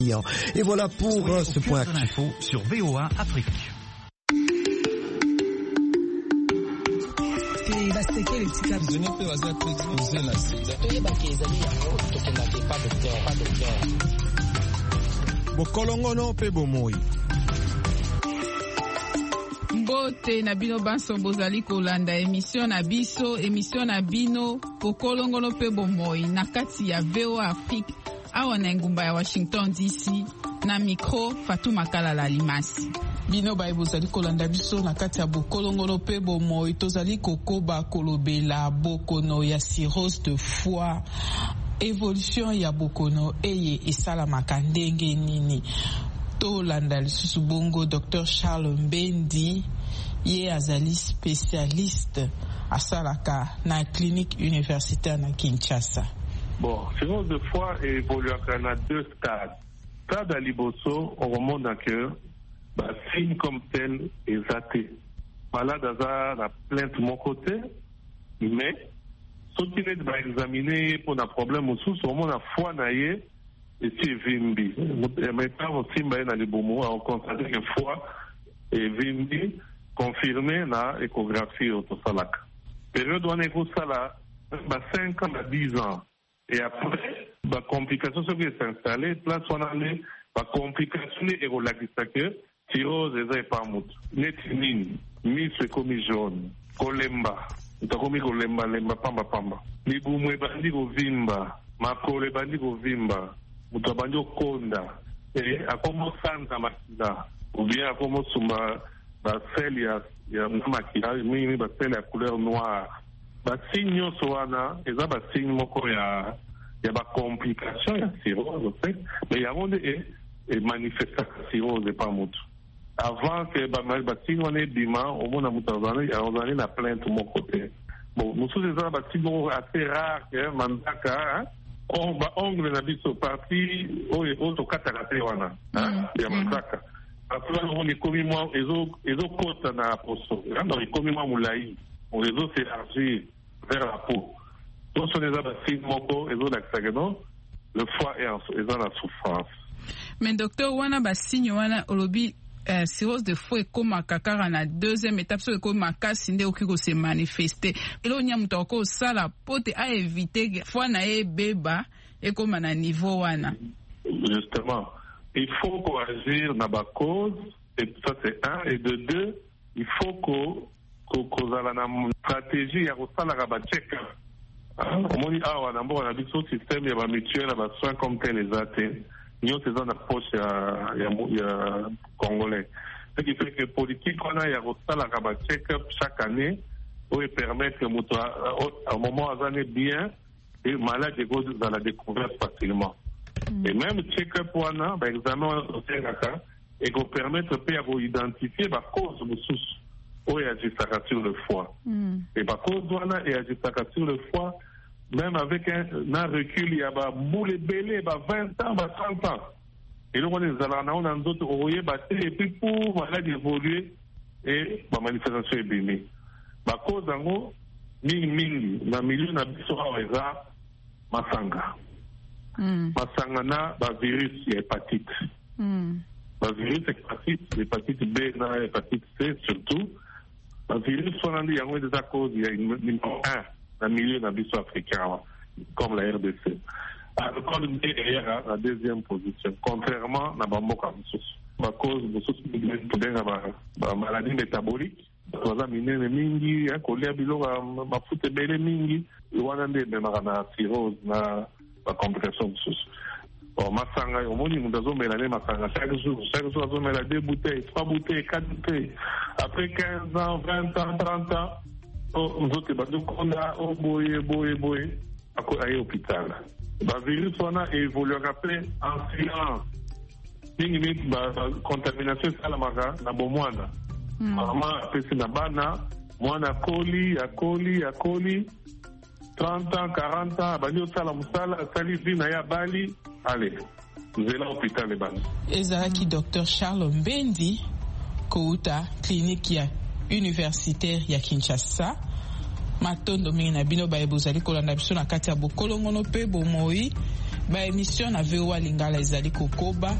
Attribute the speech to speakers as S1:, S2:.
S1: Et voilà pour ce point
S2: d'info sur VOA Afrique.
S1: Bokolongono pe bomoi.
S3: Mbote na bino banso bozali kolanda émission na bino Bokolongono pe bomoi na kati ya VOA Afrique awa na ngumba ya Washington DC na micro Fatou Makala Limasi.
S4: Bino baye bozali kolanda biso na kati ya Bokolongono pe bomoi tozali kokoba kolobela bokono ya cirrhose de foie. Évolution ya bokono eye esalamaka ndenge nini. Tolanda lisusu bongo Dr Charles Mbendi ye azali spécialiste asalaka na clinique universitaire na Kinshasa.
S5: Bon, cirrhose de foie évolue à deux stades. Stade à liboso, on remonte à cœur, signe comme tel est athée. Malade à la plainte de mon côté, mais ce qui va examiner pour un problème au sous, on a foie naïe et c'est vimbi. Maintenant, aussi, on constate que foie et vimbi confirmé dans l'échographie au Tosalak. Période où on est au Sala, 5 ans à 10 ans. Et après, la complication qui est installée, place on a la complication est que cirrhose est pas mout. Netinine, mise comme jaune, kolemba, utakomi kolemba, lemba pamba pamba. Libumwe bandi ko vimba, makole bandi ko vimba, mutabandi konda. Et à comment santa makila, ou bien à comment suma la selle ya makila, mimi ba selle à couleur noire. Basigno soana, eza basigno moko ya ba complication ya cirrhose en fait, mais il y a des manifestations cirrhose pas mutu. Avant que basigno ane bima, au moins na mutazana, on a la plainte de mon côté. Bon, nous sommes des basigno assez rares que mandaka, on va ongle na biso parti o to katakate wana, ya mandaka. Après on est commis moi ezo kota na poso. On est commis moi moulai. On réseau s'élargit vers la peau. Donc, ce n'est pas si moko et le foie est dans la souffrance.
S3: Mais docteur, wana basigno wana olobi cirrhose de foie comme kakara na deuxième étape so comme makasi nde okiko se manifester. Elo nya mutoko sala pote a éviter foie na beba et comme na niveau wana.
S5: Justement, il faut agir na ba cause et ça c'est un et de deux, il faut kozala na stratégie ya kosala ba check-up. Omoni awa na mboka na biso système ya ba mutuelle na ba soins comme tel les athées. Nous c'est dans la poche ya congolais. Ce qui fait que politique on a ya kosala ba check-up chaque année pour permettre que muto à un moment azane bien et malade de la découverte facilement. Et même check-up wana ba examen on a et qu'on permettre de identifier la cause de souci. Et agissaka sur le foie. Et par contre, douana et agissaka sur le foie, même avec un recul, il y a boule belé, 20 ans, 30 ans. Et donc, on est dans d'autres oreillers, et puis pour maladie évoluer, et ma manifestation est bénie. Par cause, en gros, mingi, dans le milieu, na biso aweza, masanga. Masanga na, virus, hépatite. Virus hépatite B, na hépatite C, surtout. Le virus, il y a des causes, il y a numéro 1 dans le milieu de la africain, comme la RDC. Alors, le derrière la deuxième position, contrairement à la cause de la maladie métabolique, la mingi, la foute belle mingi, la cirrhose, la complication de souci. Masanga, au moins, nous avons mélangé Masanga chaque jour, nous avons mélangé 2 bouteilles, 3 bouteilles, 4 bouteilles. Après 15 ans, 20 ans, 30 ans, nous avons boye, à l'hôpital. Le virus a évolué en silence. La contamination, c'est la bomouana. Maman, c'est la bana, moana coli, a coli. 30 ans, 40 ans, bani osala musala, sali vina ya bali, allez, zela hôpital le bani.
S4: Ezalaki Dr Charles Mbendi, kouta clinique ya universitaire ya Kinshasa. Matondo mingi na bino baye bozali kolanda biso na kati ya Bokolongono pe bomoi Ba émission na VOA Lingala ezali kokoba